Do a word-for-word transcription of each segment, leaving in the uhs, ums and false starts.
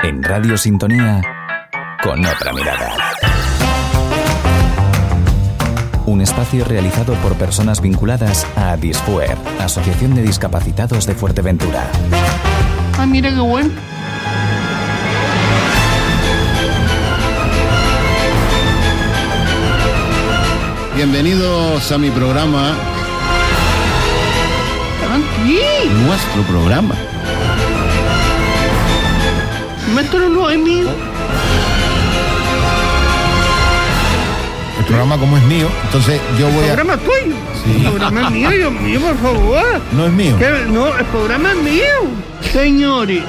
En Radio Sintonía, Con Otra Mirada. Un espacio realizado por personas vinculadas a Disfuer, Asociación de Discapacitados de Fuerteventura. Ah, mira qué bueno. Bienvenidos a mi programa. ¿Qué? Nuestro programa. Nuestro no es mío. El programa como es mío, entonces yo voy El a... programa es tuyo. Sí. El programa es mío, Dios mío, por favor. No es mío. ¿Qué? No, el programa es mío. Señores.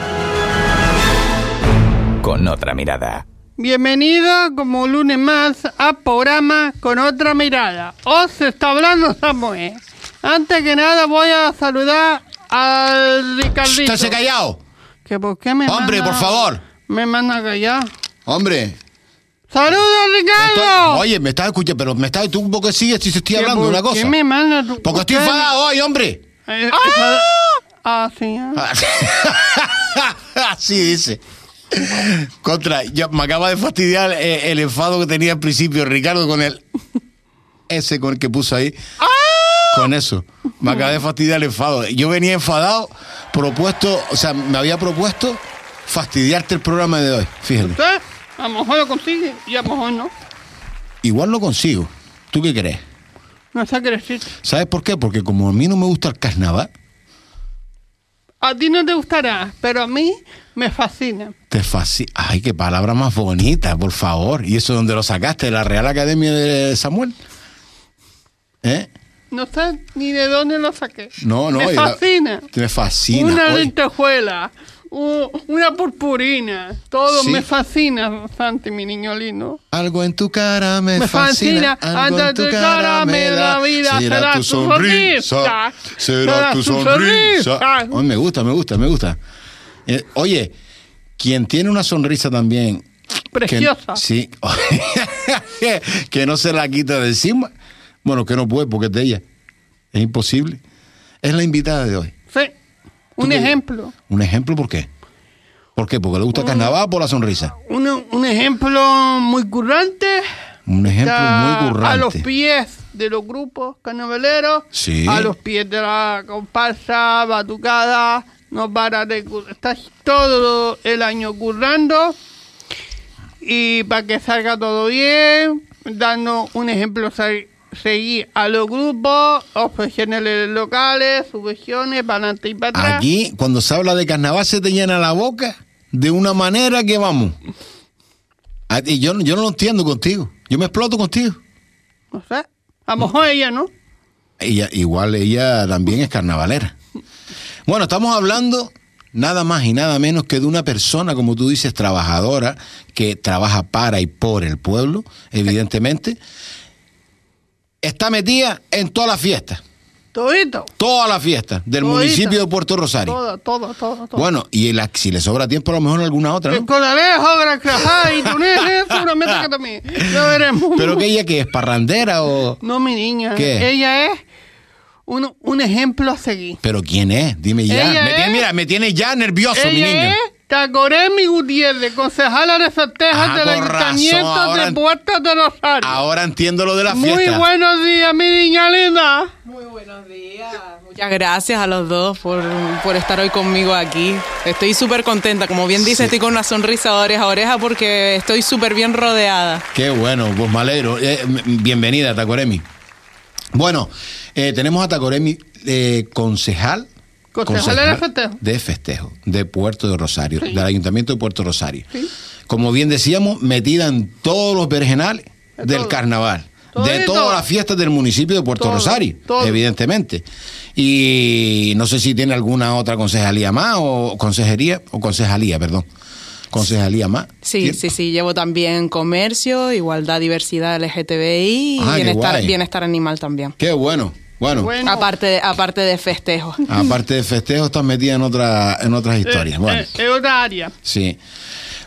Con Otra Mirada. Bienvenido como lunes más a programa Con Otra Mirada. Os está hablando Samuel. Antes que nada voy a saludar al Ricardito. ¡Estáse callado! ¿Que por qué me Hombre, manda, por favor. Me manda a callar? Hombre. ¡Saludos, Ricardo! Estoy... Oye, me estás escuchando, pero me estás... ¿Tú por qué sigues si te estoy hablando de una cosa? ¿Qué me manda tú? Porque estoy ¿Usted? enfadado hoy, hombre. Eh, ¡Ah! Ah, sí. Ah. Así dice. Contra, yo, me acaba de fastidiar eh, el enfado que tenía al principio Ricardo con el... Ese con el que puso ahí. ¡Ah! Con eso. Me acaba de fastidiar el enfado. Yo venía enfadado, propuesto, o sea, me había propuesto fastidiarte el programa de hoy. Fíjate. ¿Usted? A lo mejor lo consigue y a lo mejor no. Igual lo consigo. ¿Tú qué crees? No sé qué decir. ¿Sabes por qué? Porque como a mí no me gusta el carnaval. A ti no te gustará, pero a mí me fascina. Te fascina. Ay, qué palabra más bonita, por favor. ¿Y eso dónde lo sacaste? ¿De la Real Academia de Samuel? ¿Eh? No sé ni de dónde lo saqué. No, no. Me fascina. La... Me fascina. Una Oye. lentejuela, u- una purpurina. Todo Sí. me fascina, Santi, mi niño lindo. Algo en tu cara me, Me fascina, Algo ante en tu tu cara cara me me da. da vida, Será tu sonrisa. Será tu sonrisa. Ay, me gusta, me gusta, me gusta. Eh, oye, quien tiene una sonrisa también... Preciosa. Que, sí. Que no se la quita de encima. Bueno, que no puede porque es de ella. Es imposible. Es la invitada de hoy. Sí, un qué? ejemplo. ¿Un ejemplo por qué? ¿Por qué? ¿Porque le gusta el carnaval o por la sonrisa? Un, un ejemplo muy currante. Un ejemplo Está muy currante. A los pies de los grupos carnavaleros. Sí. A los pies de la comparsa, batucada. No para de cur- está todo el año currando. Y para que salga todo bien, dando un ejemplo se- seguir a los grupos, objeciones locales, subvenciones, para adelante y para atrás. Aquí, cuando se habla de carnaval, se te llena la boca de una manera que vamos. A ti, yo, yo no lo entiendo contigo. Yo me exploto contigo. No sé. A lo mejor ella no. Ella, igual ella también es carnavalera. Bueno, estamos hablando nada más y nada menos que de una persona, como tú dices, trabajadora, que trabaja para y por el pueblo, evidentemente. Está metida en todas las fiestas. Todito. Todas las fiestas del Todita. municipio de Puerto Rosario. Todo, todo, todo, todo. Bueno, y la, si le sobra tiempo, a lo mejor en alguna otra, El ¿no? Colalejo, Gran Crajá y Túnez, seguramente que también. Lo veremos. ¿Pero que ella que es parrandera o...? No, mi niña. ¿Qué? Ella es un, un ejemplo a seguir. ¿Pero quién es? Dime ya. Ella Me es- tiene- mira, me tiene ya nervioso, mi Ella niño. es Tacoremi Gutiérrez, concejala de festejos Ah, del con Ayuntamiento razón, ahora de en- Puerto de Rosario. Ahora entiendo lo de la Muy fiesta. buenos días, mi niña linda. Muy buenos días. Muchas gracias a los dos por, por estar hoy conmigo aquí. Estoy súper contenta. Como bien dice, Sí. estoy con una sonrisa de oreja a oreja porque estoy súper bien rodeada. Qué bueno, pues me alegro. Eh, m- bienvenida, Tacoremi. Bueno, eh, tenemos a Tacoremi, eh, concejal. Concejala de festejo. De festejo, de Puerto de Rosario, Sí. del Ayuntamiento de Puerto Rosario. Sí. Como bien decíamos, metida en todos los vergenales De del todo. carnaval. Todo de y todas todo. las fiestas del municipio de Puerto Todo, Rosario, todo. evidentemente. Y no sé si tiene alguna otra concejalía más, o consejería, o concejalía, perdón. Concejalía más. Sí, ¿Tiene? sí, sí. Llevo también comercio, igualdad, diversidad, L G T B I y Ah, qué bienestar, guay. bienestar animal también. Qué bueno. Bueno, Bueno. Aparte de, aparte de festejos. aparte de festejo, estás metida en, otra, en otras historias. Eh, Bueno, eh, es otra área. sí.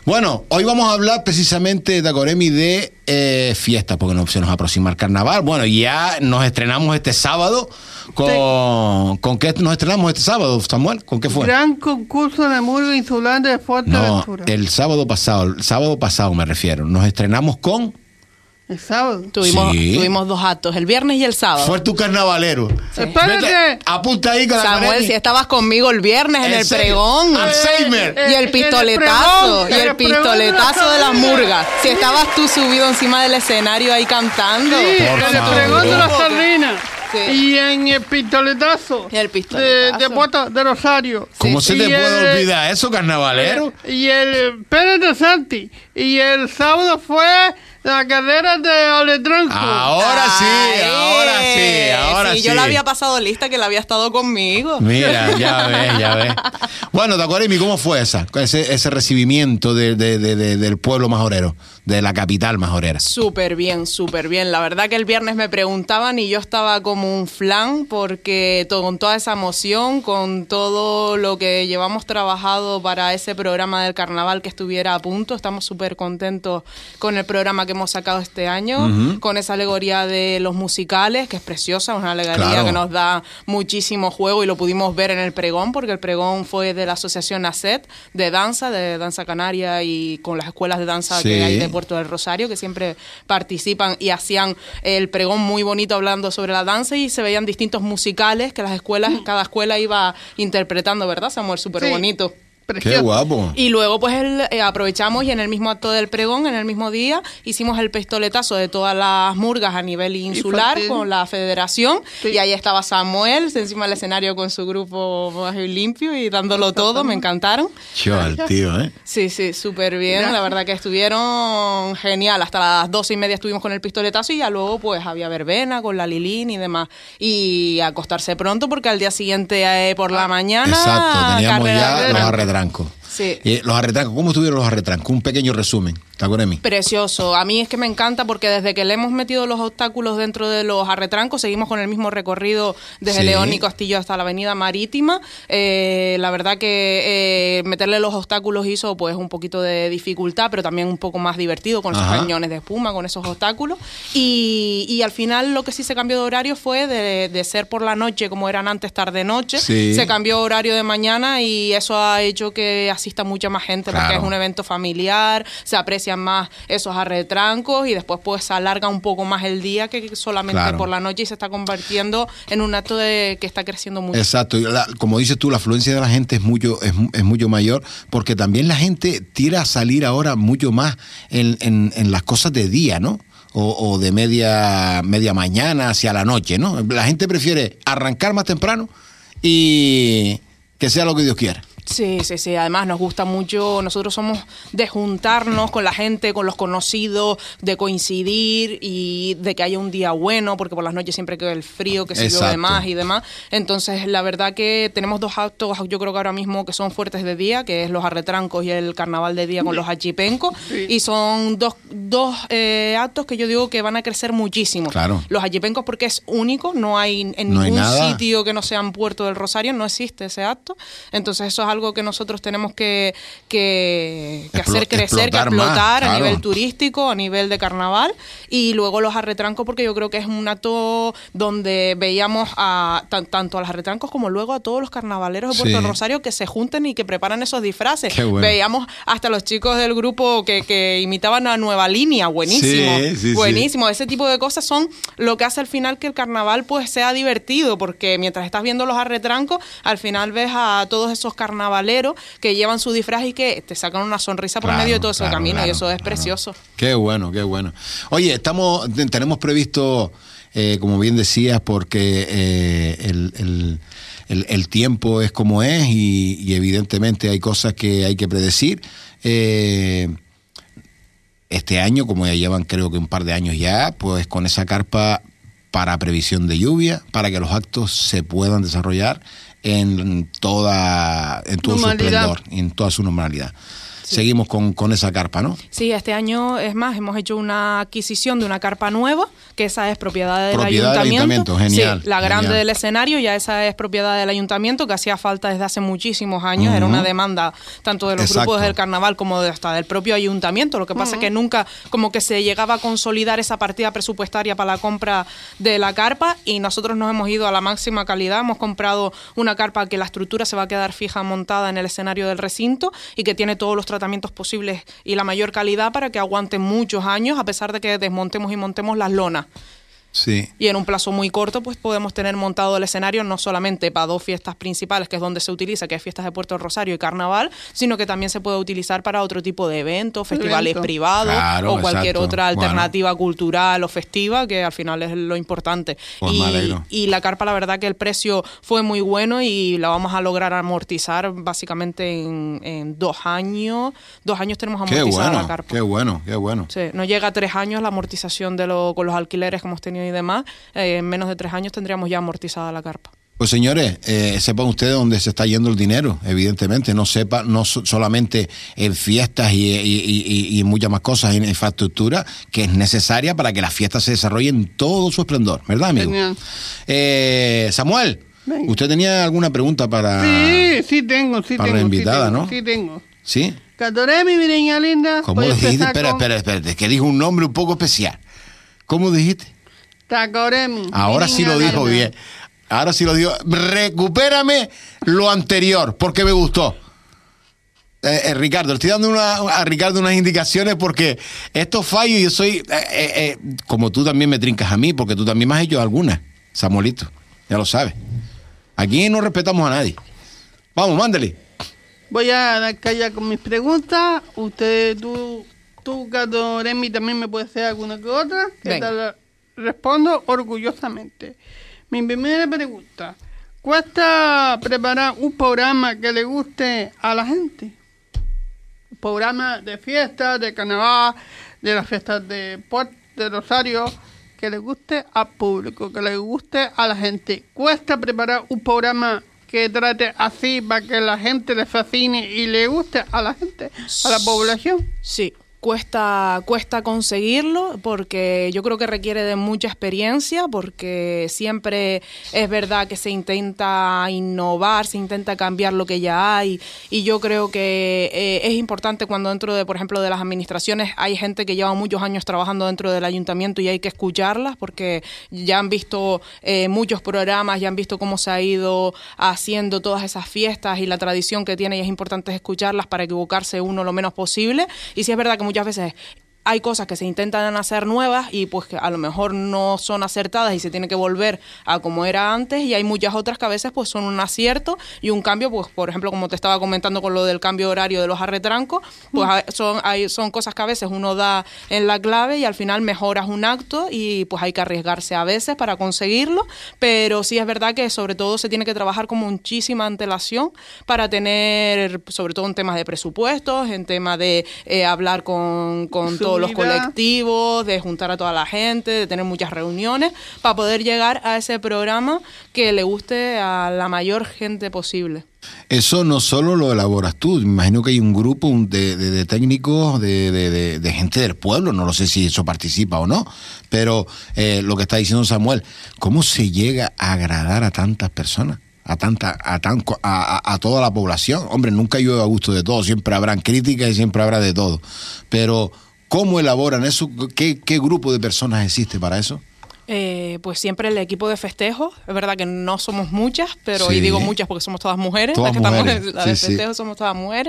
Bueno, hoy vamos a hablar precisamente, Tacoremi, de eh, fiestas, porque no, se nos aproxima el carnaval. Bueno, ya nos estrenamos este sábado. ¿Con, sí. ¿Con qué nos estrenamos este sábado, Samuel? ¿Con qué fue? Gran concurso de murga insular de Fuerteventura. No, el sábado pasado, el sábado pasado me refiero. Nos estrenamos con... El sábado. Tuvimos, Sí. tuvimos dos actos, el viernes y el sábado. Fue tu carnavalero. Sí. Espérate. Vete, apunta ahí con la Samuel, Tacoremi. si estabas conmigo el viernes en ¿En el serio? pregón. Alzheimer. Y el pistoletazo, el y el pregón, pistoletazo de las el pregón. murgas. Si estabas tú subido encima del escenario ahí cantando. Sí, Por el favor. pregón de la sardina. Sí. Y en el pistoletazo. Y el pistoletazo. De, de Puerto de Rosario. ¿Cómo Sí. se te Y puede el- olvidar eso, carnavalero? Y el Pérez de Santi. Y el sábado fue la carrera de Aletranco. Ahora sí, Ay, ahora sí, ahora sí. Yo la había pasado lista, que la había estado conmigo. Mira, ya ves, ya ves. Bueno, Tacoremi, ¿cómo fue esa? Ese, ese recibimiento de, de, de, de, del pueblo majorero, de la capital majorera. Súper bien, súper bien. La verdad que el viernes me preguntaban y yo estaba como un flan porque to- con toda esa emoción, con todo lo que llevamos trabajado para ese programa del carnaval que estuviera a punto, estamos súper contentos con el programa que hemos sacado este año, Ujú. con esa alegoría de los musicales, que es preciosa, una alegoría Claro. que nos da muchísimo juego y lo pudimos ver en el pregón, porque el pregón fue de la asociación ACET de danza, de danza canaria y con las escuelas de danza Sí. que hay de Puerto del Rosario, que siempre participan y hacían el pregón muy bonito hablando sobre la danza y se veían distintos musicales que las escuelas, cada escuela iba interpretando, ¿verdad, Samuel? Súper Sí. bonito. Qué Precioso. guapo. Y luego pues el, eh, aprovechamos y en el mismo acto del pregón, en el mismo día, hicimos el pistoletazo de todas las murgas a nivel insular infantil. con la federación. Sí. Y ahí estaba Samuel encima del escenario con su grupo Bajo y Limpio y dándolo todo, me encantaron. Chaval, tío, ¿eh? Sí, sí, súper bien. Gracias. La verdad que estuvieron genial. Hasta las doce y media estuvimos con el pistoletazo y ya luego pues había verbena con la Lilín y demás. Y acostarse pronto porque al día siguiente eh, por la mañana... Exacto, teníamos carrera ya de los arranque. arretrancos. Sí. Y los arretrancos, ¿cómo estuvieron los arretrancos? Un pequeño resumen, Tacoremi. Precioso. A mí es que me encanta porque desde que le hemos metido los obstáculos dentro de los arretrancos, seguimos con el mismo recorrido desde Sí. León y Castillo hasta la Avenida Marítima. Eh, la verdad que eh, meterle los obstáculos hizo pues un poquito de dificultad, pero también un poco más divertido con esos Ajá. cañones de espuma, con esos obstáculos. Y, y al final lo que sí se cambió de horario fue de, de ser por la noche, como eran antes tarde-noche, Sí. se cambió horario de mañana y eso ha hecho que asista mucha más gente porque Claro. es un evento familiar, se aprecian más esos arretrancos y después pues se alarga un poco más el día que solamente Claro. por la noche y se está convirtiendo en un acto de que está creciendo mucho. Exacto, y la- como dices tú, la afluencia de la gente es mucho, es, mu- es mucho mayor, porque también la gente tira a salir ahora mucho más en, en, en las cosas de día, ¿no? O, o de media, media mañana hacia la noche, ¿no? La gente prefiere arrancar más temprano y que sea lo que Dios quiera. Sí, sí, sí. Además nos gusta mucho, nosotros somos de juntarnos con la gente, con los conocidos, de coincidir y de que haya un día bueno, porque por las noches siempre queda el frío, que se llueve Exacto. más y demás. Entonces, la verdad que tenemos dos actos, yo creo que ahora mismo que son fuertes de día, que es los arretrancos y el carnaval de día con los achipencos. Sí. Y son dos, dos eh, actos que yo digo que van a crecer muchísimo. Claro. Los achipencos porque es único, no hay en No hay ningún nada. sitio que no sea en Puerto del Rosario, no existe ese acto. Entonces eso es algo que nosotros tenemos que, que, que Explo- hacer crecer, explotar que explotar más, a claro. nivel turístico, a nivel de carnaval. Y luego los arretrancos, porque yo creo que es un acto donde veíamos a tan- tanto a los arretrancos como luego a todos los carnavaleros de Puerto Sí. del Rosario que se junten y que preparan esos disfraces. Qué bueno. Veíamos hasta los chicos del grupo que, que imitaban a Nueva Línea, buenísimo. Sí, sí, sí. buenísimo. Ese tipo de cosas son lo que hace al final que el carnaval pues sea divertido, porque mientras estás viendo los arretrancos, al final ves a todos esos carnavaleros que llevan su disfraz y que te sacan una sonrisa por Claro, medio de todo ese claro, camino claro, y eso es claro. precioso. Qué bueno, qué bueno. Oye, estamos, te- tenemos previsto, eh, como bien decías, porque eh, el, el- el- el tiempo es como es y, y evidentemente hay cosas que hay que predecir. Eh, este año, como ya llevan creo que un par de años ya, pues con esa carpa para previsión de lluvia, para que los actos se puedan desarrollar en toda en todo su Normalidad. esplendor, en toda su normalidad. seguimos con, con esa carpa, ¿no? Sí, este año, es más, hemos hecho una adquisición de una carpa nueva, que esa es propiedad del propiedad ayuntamiento. Del ayuntamiento, genial. Sí, la grande genial. del escenario, ya esa es propiedad del ayuntamiento, que hacía falta desde hace muchísimos años, uh-huh. Era una demanda tanto de los Exacto. grupos del carnaval como de, hasta del propio ayuntamiento. Lo que pasa uh-huh. es que nunca como que se llegaba a consolidar esa partida presupuestaria para la compra de la carpa, y nosotros nos hemos ido a la máxima calidad. Hemos comprado una carpa que la estructura se va a quedar fija montada en el escenario del recinto y que tiene todos los tratamientos posibles y la mayor calidad para que aguante muchos años, a pesar de que desmontemos y montemos las lonas. Sí. Y en un plazo muy corto pues podemos tener montado el escenario no solamente para dos fiestas principales, que es donde se utiliza, que es fiestas de Puerto del Rosario y carnaval, sino que también se puede utilizar para otro tipo de eventos, festivales Evento. privados, claro, o cualquier exacto. otra alternativa bueno. cultural o festiva, que al final es lo importante. Pues y, me alegro. y la carpa, la verdad que el precio fue muy bueno y la vamos a lograr amortizar básicamente en, en dos años. Dos años tenemos amortizada qué bueno, la carpa. Qué bueno, qué bueno. Sí, no llega a tres años la amortización de lo, con los alquileres que hemos tenido y demás. Eh, en menos de tres años tendríamos ya amortizada la carpa. Pues señores, eh, sepan ustedes dónde se está yendo el dinero, evidentemente. No sepa, no so, solamente en fiestas y, y, y, y muchas más cosas, en infraestructura, que es necesaria para que las fiestas se desarrollen en todo su esplendor, ¿verdad, amigo? Eh, Samuel, venga. ¿Usted tenía alguna pregunta para Sí, sí tengo, sí para tengo. la invitada, sí tengo, ¿no? Sí tengo. ¿Sí? Catoremi, mi niña linda. ¿Cómo le dijiste? Espera, con... espera, espera, es que dijo un nombre un poco especial. ¿Cómo dijiste? Tacoremi. Ahora sí lo dijo bien. Ahora sí lo digo. Recupérame lo anterior, porque me gustó. Eh, eh, Ricardo, estoy dando una, a Ricardo unas indicaciones porque estos fallos yo soy, eh, eh, eh, como tú también me trincas a mí, porque tú también me has hecho algunas, Samuelito, ya lo sabes. Aquí no respetamos a nadie. Vamos, mándale. Voy a dar calla con mis preguntas. Usted, tú, tú, Catoremi, también me puede hacer alguna que otra. ¿Qué tal? Respondo orgullosamente. Mi primera pregunta: ¿cuesta preparar un programa que le guste a la gente? Un programa de fiestas, de carnaval, de las fiestas de Puerto de Rosario, que le guste al público, que le guste a la gente. ¿Cuesta preparar un programa que trate así para que la gente le fascine y le guste a la gente, a la población? Sí. Cuesta, cuesta conseguirlo porque yo creo que requiere de mucha experiencia, porque siempre es verdad que se intenta innovar, se intenta cambiar lo que ya hay, y yo creo que eh, es importante cuando dentro de, por ejemplo, de las administraciones hay gente que lleva muchos años trabajando dentro del ayuntamiento y hay que escucharlas porque ya han visto eh, muchos programas, ya han visto cómo se ha ido haciendo todas esas fiestas y la tradición que tiene, y es importante escucharlas para equivocarse uno lo menos posible. Y sí es verdad que muchas veces hay cosas que se intentan hacer nuevas y pues que a lo mejor no son acertadas y se tiene que volver a como era antes, y hay muchas otras que a veces pues son un acierto y un cambio, pues por ejemplo como te estaba comentando con lo del cambio horario de los arretrancos, pues son, hay, son cosas que a veces uno da en la clave y al final mejoras un acto y pues hay que arriesgarse a veces para conseguirlo, pero sí es verdad que sobre todo se tiene que trabajar con muchísima antelación para tener, sobre todo en temas de presupuestos, en temas de eh, hablar con, con todos los colectivos, de juntar a toda la gente, de tener muchas reuniones para poder llegar a ese programa que le guste a la mayor gente posible. Eso no solo lo elaboras tú, me imagino que hay un grupo de, de, de técnicos, de, de, de, de gente del pueblo, no lo sé si eso participa o no, pero eh, lo que está diciendo Samuel, ¿cómo se llega a agradar a tantas personas? A tanta, a, tan, a, a, a toda la población. Hombre, nunca llueve a gusto de todo, siempre habrán críticas y siempre habrá de todo, pero ¿cómo elaboran eso? ¿Qué, qué grupo de personas existe para eso? Eh, pues siempre el equipo de festejo, es verdad que no somos muchas, pero sí. y digo muchas porque somos todas mujeres, todas las que mujeres. estamos en la sí, de festejo sí. somos todas mujeres,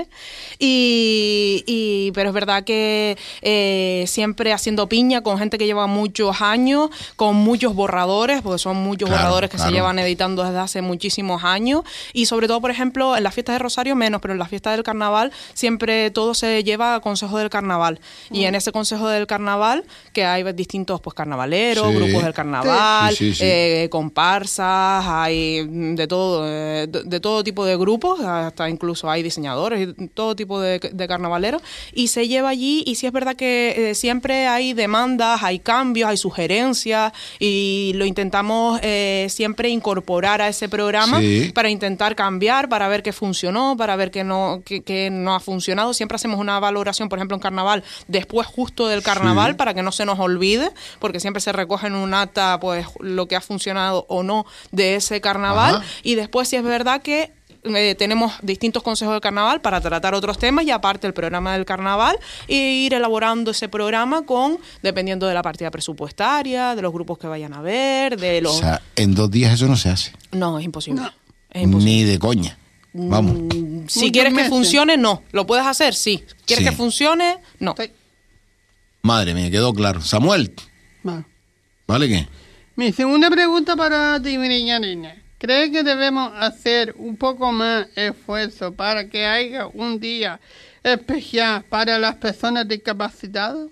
y, y pero es verdad que eh, siempre haciendo piña con gente que lleva muchos años, con muchos borradores, porque son muchos claro, borradores que claro. se llevan editando desde hace muchísimos años, y sobre todo, por ejemplo, en las fiestas de Rosario menos, pero en las fiestas del carnaval siempre todo se lleva a Consejo del Carnaval, mm. y en ese Consejo del Carnaval, que hay distintos pues carnavaleros, sí. grupos del carnaval, sí, sí, sí. Eh, comparsas, hay de todo, eh, de, de todo tipo de grupos, hasta incluso hay diseñadores, todo tipo de, de carnavaleros, y se lleva allí, y sí es verdad que eh, siempre hay demandas, hay cambios, hay sugerencias, y lo intentamos eh, siempre incorporar a ese programa Sí. para intentar cambiar, para ver qué funcionó, para ver qué no, qué, qué no ha funcionado. Siempre hacemos una valoración, por ejemplo, en carnaval, después justo del carnaval, Sí. para que no se nos olvide, porque siempre se recoge en un acta pues lo que ha funcionado o no de ese carnaval. Ajá. Y después sí es verdad que eh, tenemos distintos consejos de carnaval para tratar otros temas, y aparte el programa del carnaval, e ir elaborando ese programa con, dependiendo de la partida presupuestaria, de los grupos que vayan a ver, de los... O sea, en dos días eso no se hace. No, es imposible. No. Es imposible. Ni de coña. Vamos. Si Muchos quieres que meses. funcione, no. ¿Lo puedes hacer? Sí. ¿Quieres Sí. que funcione? No. Sí. Madre mía, quedó claro. Samuel, Vale. ¿vale qué? Mi segunda pregunta para ti, mi niña niña. ¿Crees que debemos hacer un poco más esfuerzo para que haya un día especial para las personas discapacitadas?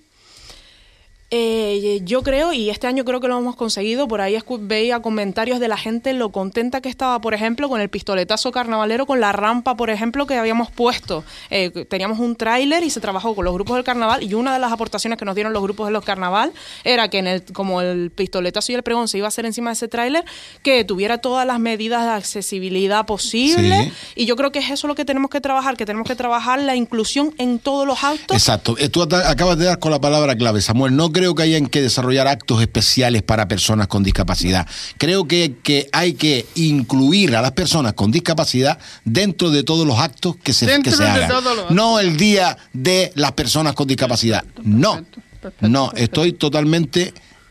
Eh, yo creo, y este año creo que lo hemos conseguido, por ahí escu- veía comentarios de la gente lo contenta que estaba, por ejemplo, con el pistoletazo carnavalero, con la rampa, por ejemplo, que habíamos puesto. Eh, teníamos un tráiler y se trabajó con los grupos del carnaval, y una de las aportaciones que nos dieron los grupos de los carnaval era que en el, como el pistoletazo y el pregón se iba a hacer encima de ese tráiler, que tuviera todas las medidas de accesibilidad posible. Sí. Y yo creo que es eso lo que tenemos que trabajar, que tenemos que trabajar la inclusión en todos los actos. Exacto. Eh, Tú at- acabas de dar con la palabra clave, Samuel. No creo que hayan que desarrollar actos especiales para personas con discapacidad. Creo que, que hay que incluir a las personas con discapacidad dentro de todos los actos que se, Dentro que se de hagan. todos los actos. No el día de las personas con discapacidad. No. Perfecto, perfecto, No, perfecto. estoy totalmente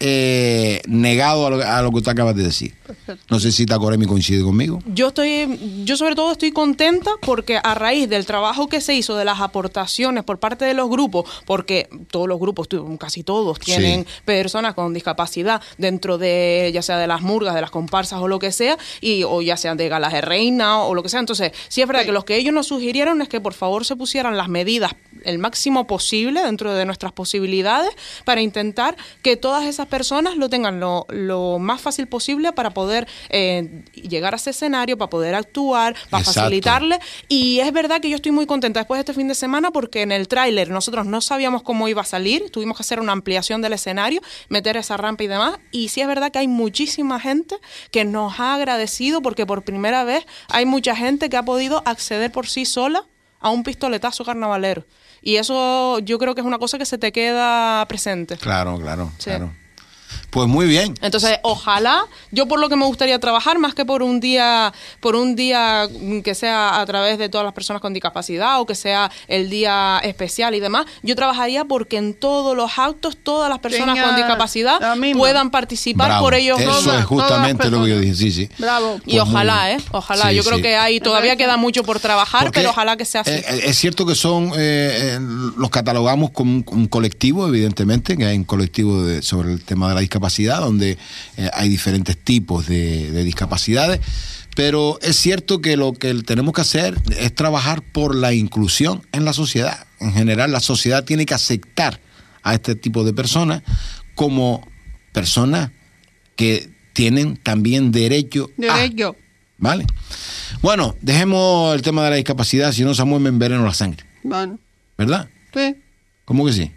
eh, negado a lo, a lo que tú acabas de decir. Perfecto. No sé si Tacoremi coincide conmigo. Yo estoy, yo sobre todo estoy contenta porque a raíz del trabajo que se hizo, de las aportaciones por parte de los grupos, porque todos los grupos, tu- casi todos, tienen Sí. personas con discapacidad dentro de, ya sea de las murgas, de las comparsas o lo que sea, y o ya sean de galas de reina o lo que sea. Entonces, sí es verdad Sí. que los que ellos nos sugirieron es que por favor se pusieran las medidas el máximo posible dentro de nuestras posibilidades para intentar que todas esas personas lo tengan lo, lo más fácil posible para poder eh, llegar a ese escenario, para poder actuar, para Exacto. facilitarle. Y es verdad que yo estoy muy contenta después de este fin de semana porque en el tráiler nosotros no sabíamos cómo iba a salir, tuvimos que hacer una ampliación del escenario, meter esa rampa y demás, y sí es verdad que hay muchísima gente que nos ha agradecido porque por primera vez hay mucha gente que ha podido acceder por sí sola a un pistoletazo carnavalero. Y eso yo creo que es una cosa que se te queda presente. Claro, claro, Sí. claro. Pues muy bien. Entonces, ojalá, yo por lo que me gustaría trabajar, más que por un día, por un día que sea a través de todas las personas con discapacidad o que sea el día especial y demás, yo trabajaría porque en todos los actos todas las personas Tenga con discapacidad la misma. puedan participar Bravo. por ellos Eso mismos. es justamente todas las lo que yo personas. dije, sí, sí. Bravo. Y Pues ojalá, muy ¿eh? bien. Ojalá. Sí, yo creo sí. que hay, todavía queda mucho por trabajar, Porque, pero ojalá que sea así. eh, es cierto que son, eh, eh, los catalogamos como un, un colectivo, evidentemente, que hay un colectivo de- sobre el tema de la discapacidad, donde eh, hay diferentes tipos de, de discapacidades, pero es cierto que lo que tenemos que hacer es trabajar por la inclusión en la sociedad. En general, la sociedad tiene que aceptar a este tipo de personas como personas que tienen también derecho a... Derecho. ¿Vale? Bueno, dejemos el tema de la discapacidad, si no Samuel me enveneno la sangre, Bueno, ¿verdad? sí. ¿Cómo que sí?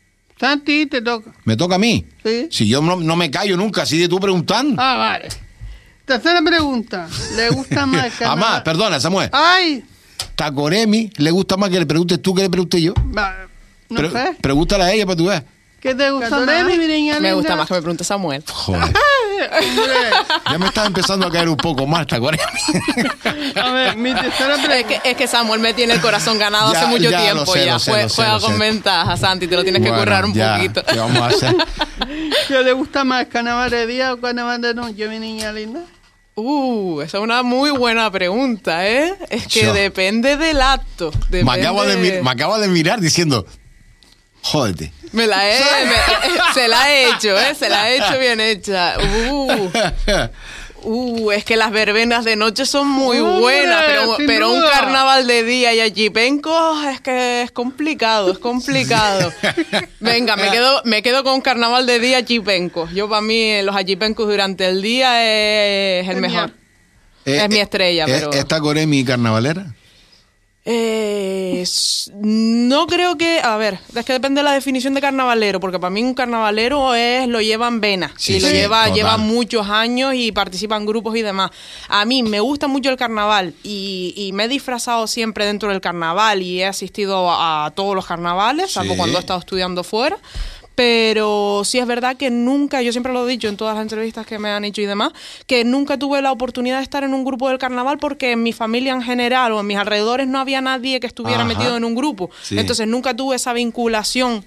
Santi, te toca. ¿Me toca a mí? Sí. Si yo no, no me callo nunca, así de tú preguntando. Ah, vale. Tercera pregunta. ¿Le gusta más el carnaval? Además, perdona, Samuel, Ay, Tacoremi le gusta más que le preguntes tú que le pregunte yo. va, no Pre- sé. Pregúntale a ella para tú veas. ¿Qué te gusta más, mi niña Me gusta linda? más que me pregunte Samuel. Joder, Hombre, ya me estás empezando a caer un poco más, Tacoremi. a ver, mi tercera Es pregunta. que, es que Samuel me tiene el corazón ganado Ya, hace mucho ya, tiempo lo sé, ya. lo sé, Jue- lo sé, juega lo con sé. ventaja, Santi, te lo tienes que Bueno, currar un ya, poquito. ¿qué vamos a hacer? ¿Qué le gusta más, carnaval de día o carnaval de noche, mi niña linda? Uh, esa es una muy buena pregunta, ¿eh? Es que Yo. depende del acto. Me depende acaba, de, mir- me acaba de mirar diciendo, jódete. Me la he, me- se la he hecho, ¿eh? Se la he hecho bien hecha. Uh. Uh, es que las verbenas de noche son muy Hombre, buenas, pero, sin pero un duda. carnaval de día y achipencos es que es complicado, es complicado. Venga, me quedo, me quedo con un carnaval de día achipencos. Yo para mí los achipencos durante el día es el Genial. mejor. Eh, Es mi eh, estrella, eh, pero... ¿Esta Coremi carnavalera? Eh, s- no creo que, a ver, es que depende de la definición de carnavalero, porque para mí un carnavalero es lo lleva en vena, Sí, y lo sí, lleva, total. lleva muchos años y participa en grupos y demás. A mí me gusta mucho el carnaval y, y me he disfrazado siempre dentro del carnaval y he asistido a, a todos los carnavales, salvo Sí. cuando he estado estudiando fuera. Pero sí es verdad que nunca, yo siempre lo he dicho en todas las entrevistas que me han hecho y demás, que nunca tuve la oportunidad de estar en un grupo del carnaval porque en mi familia en general o en mis alrededores no había nadie que estuviera Ajá. metido en un grupo. Sí. Entonces nunca tuve esa vinculación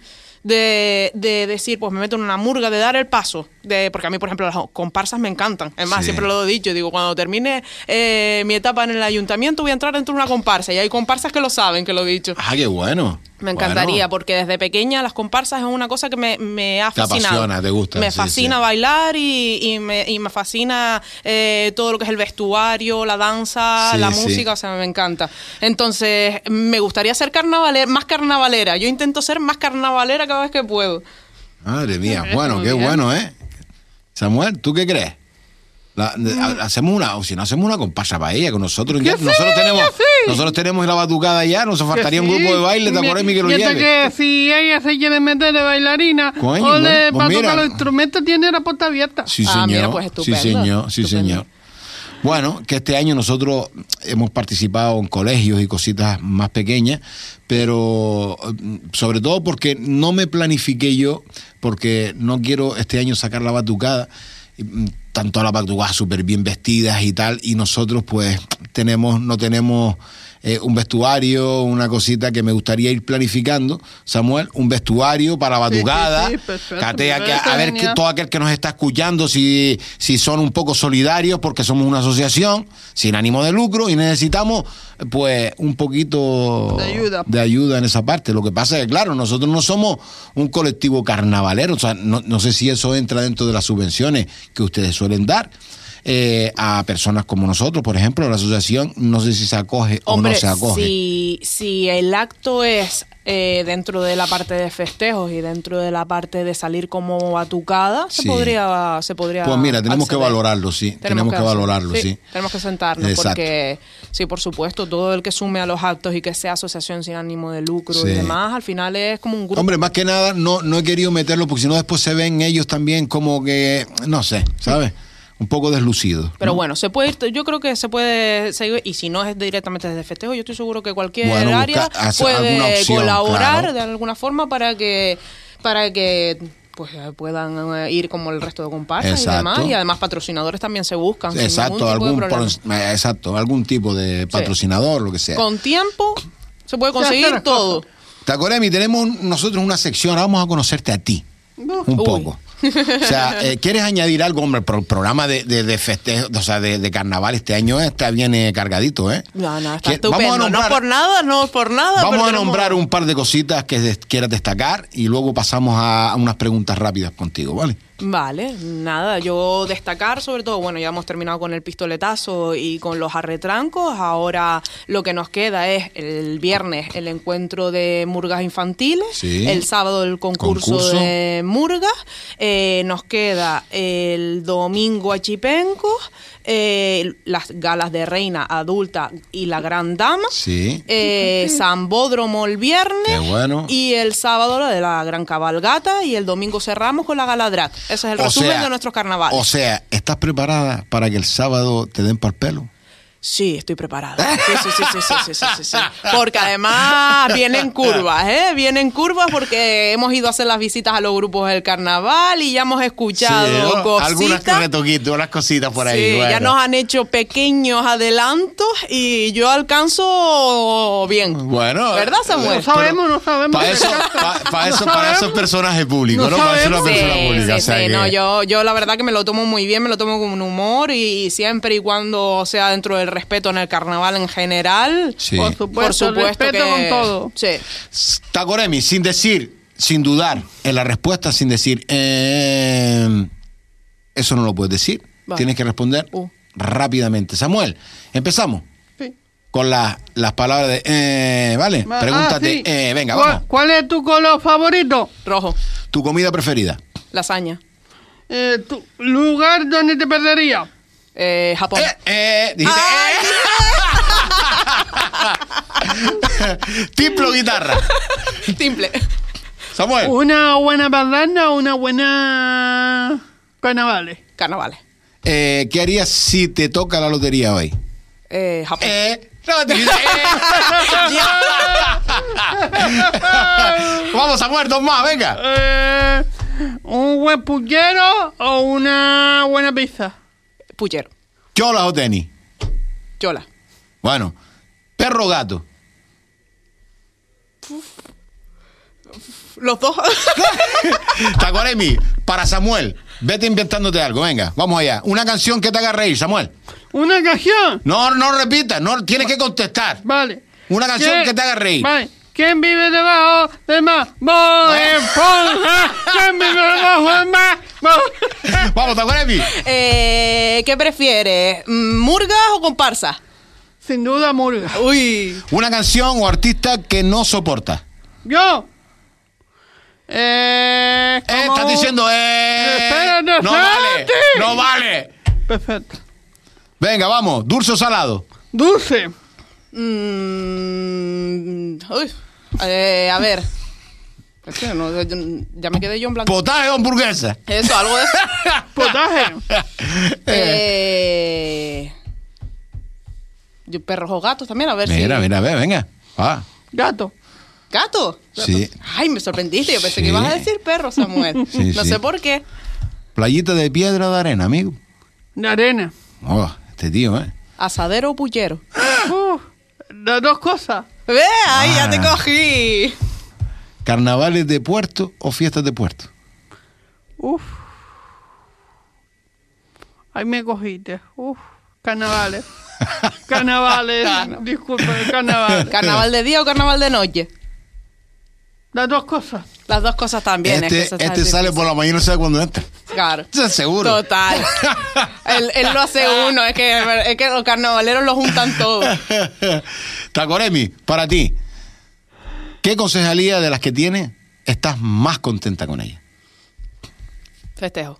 de, de decir, pues me meto en una murga, de dar el paso. De, porque a mí, por ejemplo, las comparsas me encantan. Es más, Sí. siempre lo he dicho, digo, cuando termine eh, mi etapa en el ayuntamiento voy a entrar dentro de una comparsa. Y hay comparsas que lo saben, que lo he dicho. Ah, qué bueno. Me encantaría, Bueno. porque desde pequeña las comparsas es una cosa que me, me ha Te fascinado. apasiona, te gusta, Me sí, fascina sí. bailar y, y, me, y me fascina eh, todo lo que es el vestuario, la danza, Sí, la sí. música, o sea, me encanta. Entonces, me gustaría ser carnavalera, más carnavalera. Yo intento ser más carnavalera cada vez que puedo. Madre mía, bueno, Muy qué bien. bueno, ¿eh? Samuel, ¿tú qué crees? La- de- ha- hacemos una, o si no hacemos una comparsa para ella, con nosotros ya, sí, nosotros tenemos, que sí. nosotros tenemos la batucada ya, nos faltaría un Que sí. grupo de baile, ¿te Mi- acuerdas, que lo mientras lleve? que si ella se quiere meter de bailarina Coño, o de bueno, pues para mira. tocar los instrumentos, tiene la puerta abierta. Sí, Ah, señor. mira, pues, sí, estupendo, señor, sí, estupendo. señor. Bueno, que este año nosotros hemos participado en colegios y cositas más pequeñas, pero mm, sobre todo porque no me planifiqué yo, porque no quiero este año sacar la batucada, y, mm, tanto la batucada súper bien vestidas y tal, y nosotros pues tenemos, no tenemos eh, un vestuario, una cosita que me gustaría ir planificando, Samuel, un vestuario para la Sí, sí, batucada, sí, perfecto, Catea, que- perfecto, a ver que genial. todo aquel que nos está escuchando, si, si son un poco solidarios, porque somos una asociación sin ánimo de lucro y necesitamos pues un poquito De ayuda. de ayuda en esa parte. Lo que pasa es que, claro, nosotros no somos un colectivo carnavalero, o sea, no, no sé si eso entra dentro de las subvenciones que ustedes suelen dar. eh, a personas como nosotros, por ejemplo, la asociación, no sé si se acoge Hombre, o no se acoge. si, si el acto es eh, dentro de la parte de festejos y dentro de la parte de salir como batucada, se Sí. podría se podría Pues mira, tenemos que acceder. valorarlo, sí, tenemos que valorarlo, sí. Tenemos que sentarnos Exacto. porque, sí, por supuesto, todo el que sume a los actos y que sea asociación sin ánimo de lucro Sí. y demás, al final es como un grupo. Hombre, más que nada, no, no he querido meterlo porque si no después se ven ellos también como que, no sé, ¿sabes? Un poco deslucidos. Pero ¿no? bueno, se puede ir, yo creo que se puede seguir, y si no es directamente desde festejo, yo estoy seguro que cualquier Bueno, área busca- hace alguna puede opción, colaborar claro. de alguna forma para que para que pues eh, puedan eh, ir como el resto de comparsas y Exacto. demás, y además patrocinadores también se buscan sin Exacto, ningún tipo de algún, problema. por- eh, exacto, algún tipo de patrocinador, lo que sea. Con tiempo se puede Se hace conseguir las todo. Tacoremi, tenemos un- nosotros una sección, ahora vamos a conocerte a ti. Uf. Un Uy. poco. O sea, eh, ¿quieres añadir algo? Hombre, el programa de, de, de festejo, o sea, de, de carnaval este año está viene cargadito, ¿eh? No, no, está Que- estupendo. vamos a nombrar- no por nada, no por nada. Vamos pero a tenemos- nombrar un par de cositas que des- quieras destacar y luego pasamos a, a unas preguntas rápidas contigo, ¿vale? Vale, nada, yo destacar sobre todo, bueno, ya hemos terminado con el pistoletazo y con los arretrancos, ahora lo que nos queda es el viernes el encuentro de murgas infantiles, Sí. el sábado el concurso, Concurso. de murgas, eh, nos queda el domingo achipencos, eh, las galas de reina adulta y la gran dama, Sí. eh, Sambódromo el viernes Qué bueno. y el sábado la de la gran cabalgata y el domingo cerramos con la gala drag. Ese es el O resumen sea, de nuestros carnavales. O sea, ¿estás preparada para que el sábado te den para el pelo? Sí, estoy preparada. Sí, sí, sí, sí, sí, sí, sí, sí, sí. Porque además vienen curvas, ¿eh? Vienen curvas porque hemos ido a hacer las visitas a los grupos del carnaval y ya hemos escuchado ¿no? cositas. Algunas retoquitos, unas cositas por ahí. Sí, bueno. ya nos han hecho pequeños adelantos y yo alcanzo bien. Bueno, ¿Verdad, Samuel? No sabemos, no sabemos. Para eso, pa- pa eso, No para eso es sabemos. personaje público, No ¿no? Para eso es una sabemos. persona Sí, pública. sí, o sea sí, que- no, yo, yo la verdad que me lo tomo muy bien, me lo tomo con un humor y siempre y cuando sea dentro del respeto en el carnaval en general. Sí. Por supuesto, Por supuesto respeto que con todo. Sí. Tacoremi, sin decir, sin dudar en la respuesta, sin decir, eh, eso no lo puedes decir. Vale. tienes que responder Uh. rápidamente. Samuel, empezamos Sí. con la- las palabras de... eh, ¿vale? Ah, Pregúntate. sí. eh, venga, ¿Cuál, vamos. ¿Cuál es tu color favorito? Rojo. Tu comida preferida. Lasaña. Eh, ¿Tu lugar donde te perderías? Eh, Japón. Eh, eh, dijiste... Ay, eh. Tiplo guitarra. Timple. Samuel. ¿Una buena parranda o una buena carnavales? Carnavales. Eh, ¿Qué harías si te toca la lotería hoy? Eh, Japón. Eh, no, te dice, eh. Vamos, Samuel, dos más, venga. Eh, ¿Un buen puchero o una buena pizza? Puchero. ¿Cholas o tenis? Chola. Bueno, perro o gato. Los dos. Tacoremi, para Samuel, vete inventándote algo, venga, vamos allá. Una canción que te haga reír, Samuel. ¿Una canción? No, no repitas, no tienes que contestar. Vale. Una canción ¿Quién- que te haga reír. Vale. ¿Quién vive debajo del mar? Bob Esponja. ¿Quién vive debajo del mar? Bob- Vamos, Tacoremi. Eh, ¿Qué prefieres? ¿Murgas o comparsa? Sin duda, Murga. Uy. Una canción o artista que no soporta. Yo. Eh, Eh, como- estás diciendo, eh. Espérate, No vale, espérate. no vale. Perfecto. Venga, vamos, dulce o salado. Dulce. Mm, uy. Eh, a ver. Es que no, yo- ya me quedé yo en blanco. Potaje o hamburguesa. Eso, algo de eso. Potaje. eh, yo, perros o gatos también, a ver Mira, si. mira, ve, venga. Ah, Gato. ¿Gato? sí. Ay, me sorprendiste. Yo pensé Sí. que ibas a decir perro, Samuel. Sí, no sí. sé por qué. Playita de piedra o de arena, amigo. De arena. Oh, este tío, ¿eh? ¿Asadero o puchero? Uf, las dos cosas. ¡Ve! ¡Ahí ya te Ah. cogí! ¿Carnavales de puerto o fiestas de puerto? Uf. Ahí me cogiste. Uf. Carnavales. Carnavales. Disculpa, carnavales. ¿Carnaval de día o carnaval de noche? Las dos cosas. Las dos cosas también. Este, es que eso está este sale difícil. por la mañana y no sabe cuándo entra. Claro. Eso es seguro. Total. él, él lo hace uno. Es que, es que los carnavaleros lo juntan todo. Tacoremi, para ti, ¿qué concejalía de las que tienes estás más contenta con ella? Festejo.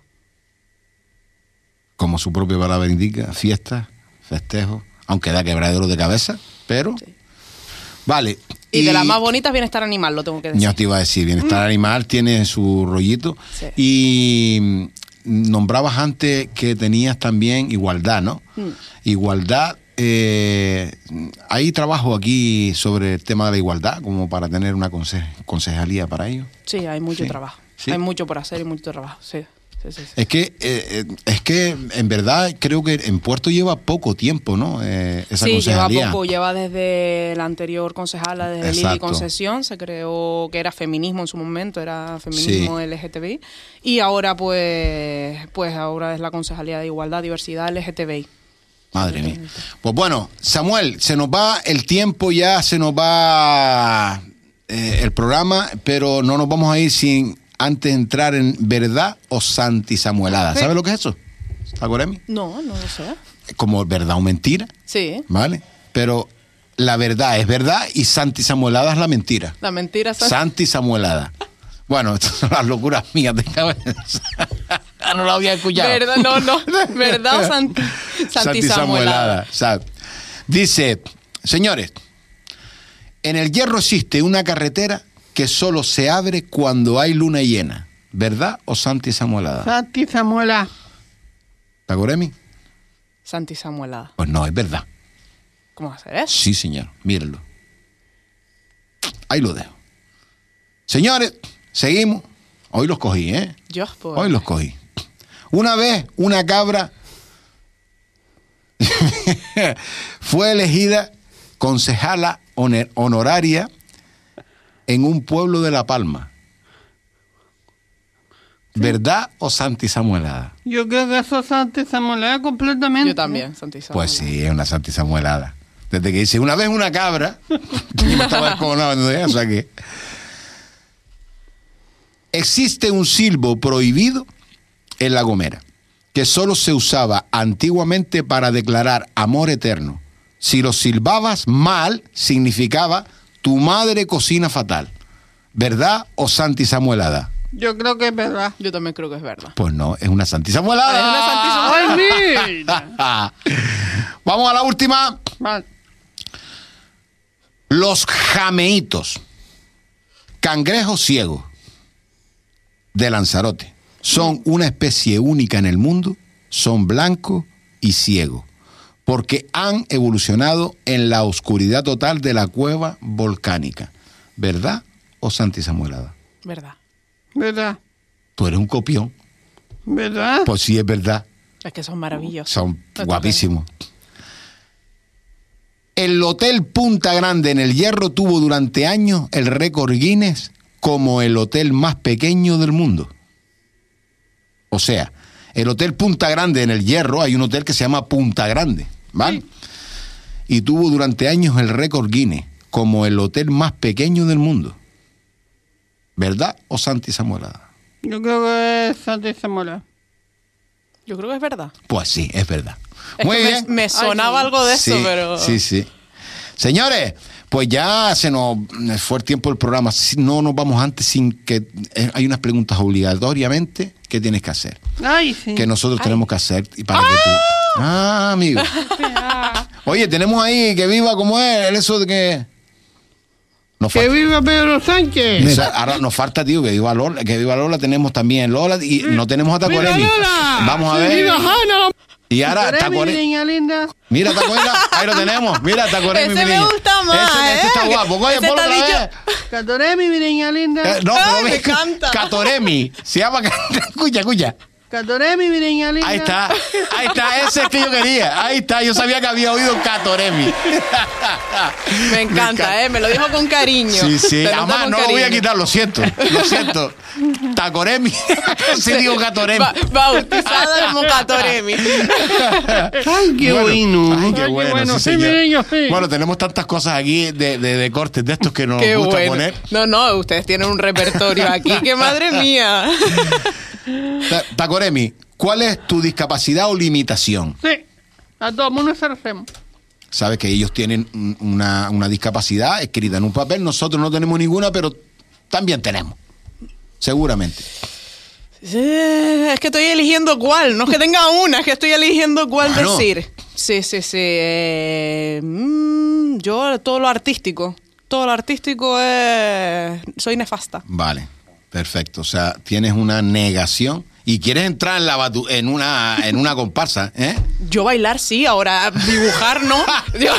Como su propia palabra indica, fiesta, festejo, aunque da quebradero de cabeza, pero... Sí. Vale. Y, de las más bonitas, bienestar animal, lo tengo que decir. Ya te iba a decir, bienestar animal tiene su rollito. Sí. Y mm, nombrabas antes que tenías también igualdad, ¿no? Mm. Igualdad, eh, ¿hay trabajo aquí sobre el tema de la igualdad como para tener una conse- concejalía para ello? Sí, hay mucho Sí. trabajo. Sí. Hay mucho por hacer y mucho trabajo. Sí, sí, sí. sí. Es que, eh, eh, es que en verdad creo que en Puerto lleva poco tiempo, ¿no? Eh, esa Sí, lleva concejalía. poco, lleva desde la anterior concejala, desde Lili Exacto. Concesión, se creó que era feminismo en su momento, era feminismo Sí. L G T B I, y ahora pues, pues ahora es la concejalía de igualdad, diversidad L G T B I. Madre mía. Pues bueno, Samuel, se nos va el tiempo, ya se nos va eh, el programa, pero no nos vamos a ir sin antes entrar en verdad o santisamuelada. ¿Sabes lo que es eso? ¿Tacoremi? No, no lo sé. Como verdad o mentira, Sí, ¿vale? Pero la verdad es verdad y santisamuelada es la mentira. la mentira. ¿sabes? Santisamuelada. Bueno, estas son las locuras mías de cabeza. No lo había escuchado. Verdad, no, no. ¿Verdad o santi, santisamuelada? ¿sabes? Dice, señores, en el Hierro existe una carretera que solo se abre cuando hay luna llena. ¿Verdad o santisamuelada? Santi Samuela. ¿Tacoremi? Santisamuelada. Pues no, es verdad. ¿Cómo va a ser eso? Sí, señor, mírenlo. Ahí lo dejo. Señores, seguimos. Hoy los cogí, ¿eh? Yo, pues, Hoy los cogí. Una vez una cabra fue elegida concejala honor- honoraria en un pueblo de La Palma. ¿Verdad o santisamuelada? Yo creo que eso es Santi Samuela completamente. yo también, santisamuelada. Pues sí, es una santisamuelada. Desde que dice, una vez una cabra, yo me estaba descojonando de eso, o sea que... Existe un silbo prohibido en La Gomera. que solo se usaba antiguamente para declarar amor eterno. Si lo silbabas mal, significaba tu madre cocina fatal. ¿Verdad o Santi Samuelada? Yo creo que es verdad. Yo también creo que es verdad. Pues no, es una Santi Samuelada. Es una Santi Samuelada. ¡Ay, mira! Vamos a la última. Vale. Los jameitos, cangrejos ciegos de Lanzarote, son una especie única en el mundo, son blancos y ciegos, porque han evolucionado en la oscuridad total de la cueva volcánica. ¿Verdad o Santi Samuelada? Verdad. ¿Verdad? Tú eres un copión. ¿Verdad? Pues sí, es verdad. Es que son maravillosos. Son No, guapísimos. El Hotel Punta Grande en El Hierro tuvo durante años el récord Guinness como el hotel más pequeño del mundo. O sea, el Hotel Punta Grande en El Hierro, hay un hotel que se llama Punta Grande, ¿vale? Sí. Y tuvo durante años el récord Guinness como el hotel más pequeño del mundo. ¿Verdad o Santi Samuelada? Yo creo que es Santi Samuelada. Yo creo que es verdad. Pues sí, es verdad. Es Muy que bien. Me, me sonaba Ay, sí. algo de eso, Sí, pero... Sí, sí. Señores, pues ya se nos fue el tiempo del programa. Si no nos vamos antes sin que... eh, hay unas preguntas obligatoriamente que tienes que hacer. Ay, sí. Que nosotros tenemos que hacer y para que tú... Ah, amigo. Oye, tenemos ahí que viva como es, el eso de que... Nos ¡Que falta, viva Pedro Sánchez! o sea, ahora nos falta, tío, que viva Lola, que viva Lola, tenemos también Lola y no tenemos a Tacoremi. ¡Viva Lola! Vamos a ver. ¡Viva Hanna! Y ahora Tacoremi, Tacoremi. niña linda. Mira, Tacoremi, ahí lo tenemos. Mira, Tacoremi, Ese mi me niña. gusta más, Ese, ese ¿eh? está guapo. Oye, Ese ponlo está otra dicho- vez. Catoremi, mi niña linda. Eh, no, Ay, pero me ve, encanta. Catoremi. Se llama... Escucha, escucha. Catoremi, mi niña linda. Ahí está. Ahí está. Ese es el que yo quería. Ahí está. Yo sabía que había oído Catoremi. Me encanta, ¿eh? Me lo dijo con cariño. Sí, sí. Se nota Además, con no lo voy a cariño. quitar. Lo siento. Lo siento. Tacoremi. Sí, digo Catoremi. Ba- bautizada como Catoremi. ¡Ay, qué bueno! Ay, qué bueno, sí, Sí, mi señor. niño, sí. Bueno, tenemos tantas cosas aquí de, de, de cortes de estos que nos Qué gusta bueno. poner. No, no, ustedes tienen un repertorio aquí que madre mía. Ta- Tacoremi, ¿cuál es tu discapacidad o limitación? Sí, a todo el mundo se lo hacemos. Sabes que ellos tienen un- una, una discapacidad escrita en un papel, nosotros no tenemos ninguna, pero también tenemos. Seguramente. Sí, es que estoy eligiendo cuál. No es que tenga una, es que estoy eligiendo cuál Bueno. decir. Sí, sí, sí. eh, mm, yo todo lo artístico. Todo lo artístico es... Soy nefasta. Vale, perfecto. O sea, tienes una negación y quieres entrar en la batu- en una en una comparsa, ¿eh? Yo bailar sí, ahora dibujar no. Yo,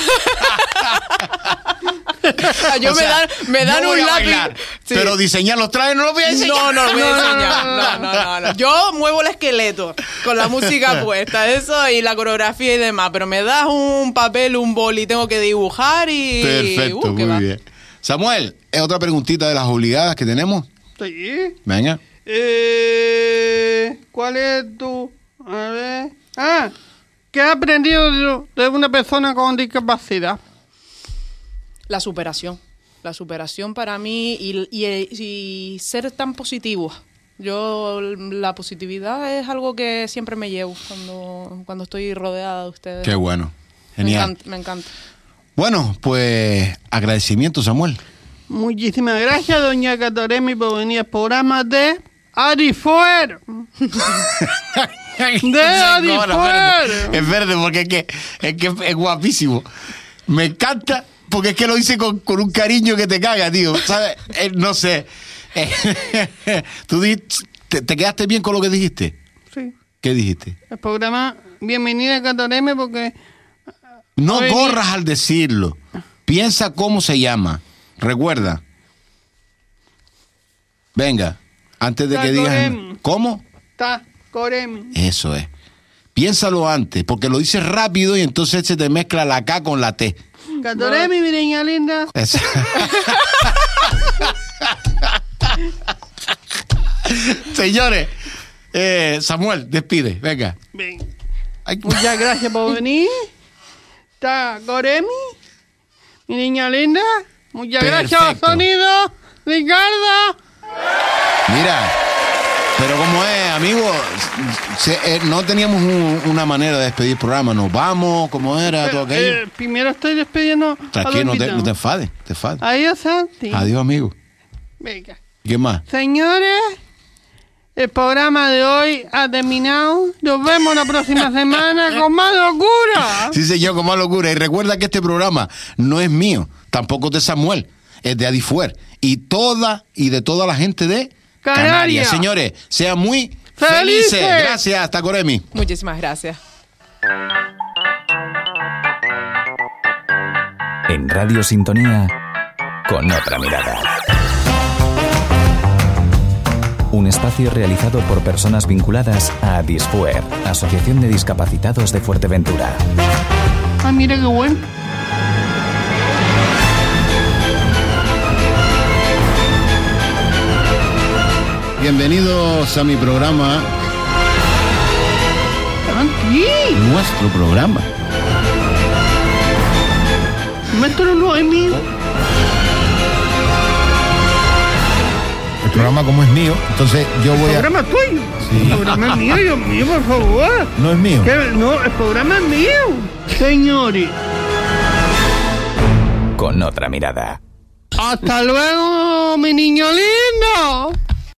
Yo O me sea, dan, me dan yo voy un a lápiz. bailar, Sí. pero diseñar los trajes no los voy a enseñar. No, no lo voy a No, no, enseñar. no, No, no, no, no. Yo muevo el esqueleto con la música puesta, eso y la coreografía y demás. Pero me das un papel, un boli, tengo que dibujar y. Perfecto, Uh, ¿qué muy va? bien. Samuel, ¿es otra preguntita de las obligadas que tenemos? Sí. Venga. Eh, ¿Cuál es tu...? A ver... Ah, ¿qué has aprendido de, de una persona con discapacidad? La superación. La superación para mí y, y, y ser tan positivo. Yo, la positividad es algo que siempre me llevo cuando, cuando estoy rodeada de ustedes. Qué bueno. Me Genial. encanta, me encanta. Bueno, pues agradecimiento, Samuel. Muchísimas gracias, doña Catoremi, por venir al programa de Adifuer. De Adifuer. Es verde porque es que, es que es guapísimo. Me encanta porque es que lo hice con, con un cariño que te caga, tío. ¿Sabes? Eh, no sé. Eh, ¿Tú di- te, te quedaste bien con lo que dijiste? Sí, ¿Qué dijiste? el programa Bienvenida Catoremi porque... No Oye, corras al decirlo. Piensa cómo se llama. Recuerda. Venga, antes de que digas... Tacoremi. ¿Cómo? Está Coremi. Eso es. Piénsalo antes, porque lo dices rápido y entonces se te mezcla la K con la T. Catoremi, mi niña linda. Eso. Señores, eh, Samuel, despide, venga. Ven. Ay, Muchas gracias por venir. Está Coremi, mi niña linda. Muchas gracias, Perfecto. sonido. Ricardo. Mira, Pero como es, amigo, se, eh, no teníamos un, una manera de despedir el programa. Nos vamos, ¿cómo era todo aquello? Eh, primero estoy despidiendo. Tranquilo, no te, no te enfades, te enfades. Adiós, Santi. Adiós, amigo. Venga. ¿Qué más? Señores, el programa de hoy ha terminado. Nos vemos la próxima semana con más locura. Sí, señor, con más locura. Y recuerda que este programa no es mío, tampoco de Samuel, es de Adifuer. Y toda y de toda la gente de Canarias. Canarias. Señores, sean muy felices. felices. Gracias, hasta Coremi. Muchísimas gracias. En Radio Sintonía, con otra mirada. Un espacio realizado por personas vinculadas a Adisfuer, Asociación de Discapacitados de Fuerteventura. Ah, mira qué bueno. Bienvenidos a mi programa. Santi. Nuestro programa. Nuestro no es mío. El programa como es mío, entonces yo voy a... El programa es tuyo. Sí. El programa es mío, Dios mío, por favor. No es mío. ¿Qué? No, el programa es mío. Señores. Con otra mirada. Hasta luego, mi niño lindo.